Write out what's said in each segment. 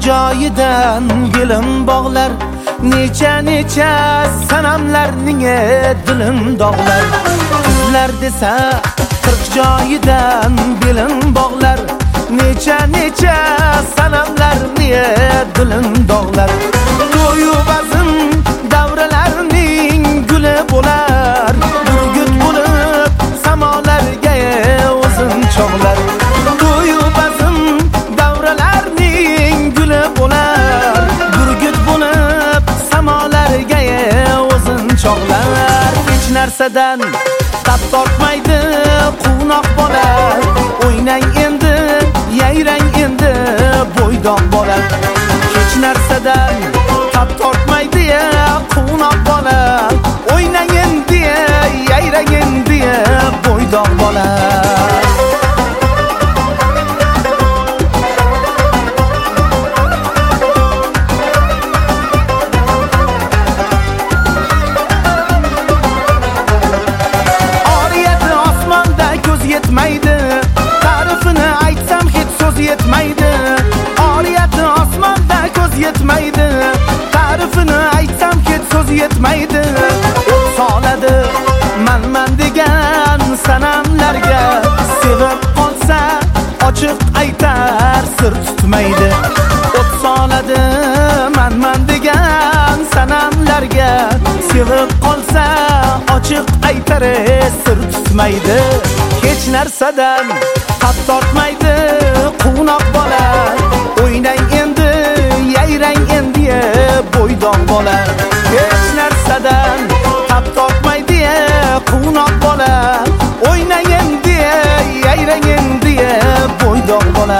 joyidan bilim bog'lar, necha sanamlarning dilim dog'lar. Qizlar desa 40 joyidan bilim bog'lar, necha sanamlarning dilim dog'lar. To'yu bazm davralarning guli bo'lar, burgut bo'lib samolarga o'zin chog'lar. To'yu bazm davralarning guli bo'lar, burgut bo'lib samolarga o'zin chog'lar. Hech narsadan tap tortmaydi quvnoq bola, o'ynang endi, yayrang endi bo'ydoq bola. Hech narsadan tap tortmaydi quvnoq bola, o'ynang endi, yayrang endi bo'ydoq bola. Yetmaydi, ta'rifini aytsam hech so'z yetmaydi. Oriyati osmonda ko'z yetmaydi, ta'rifini aytsam hech so'z yetmaydi. O't soladi man degan sanamlarga, sevib qolsa ochiq aytar sir tutmaydi. O't soladi man degan sanamlarga, sevib qolsa ochiq aytar sir tutmaydi. Hech narsadan tap tortmaydi quvnoq bola, o'ynang endi, yayrang endi bo'ydoq bola. Hech narsadan tap tortmaydi quvnoq bola, o'ynang endi, yayrang endi bo'ydoq bola.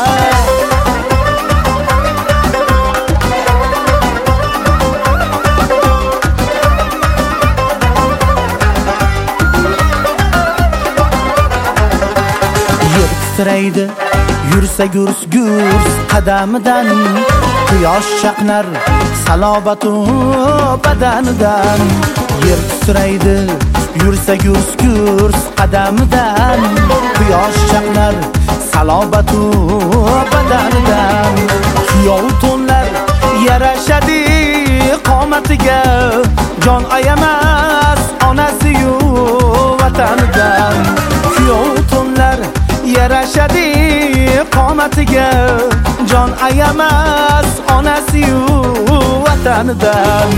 Titraydi yursa gurs qadamidan, quyosh chaqnar salobatu badanidan. Yer titraydi yursa gurs qadamidan, quyosh chaqnar salobatu badanidan. Kuyov to'nlar yarashadi qomatiga, jon ayamas onasi-yu vatanidan. Kuyov to'nlar yarashadi qomatiga, jon ayamas onasi-yu vatanidan.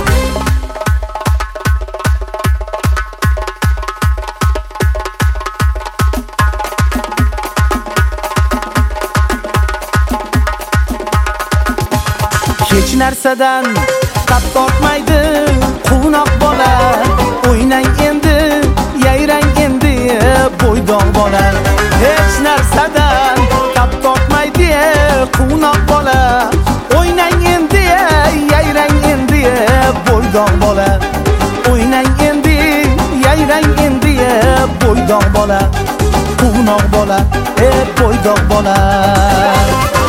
Hech narsadan tap tortmaydi quvnoq bola, o'ynang endi, yayrang endi bo'ydoq bola. Hech narsadan tap tortmaydi quvnoq bola, o'ynang endi, yayrang endi bo'ydoq bola. O'ynang endi, yayrang endi bo'ydoq bola. Quvnoq bola, bo'ydoq bola.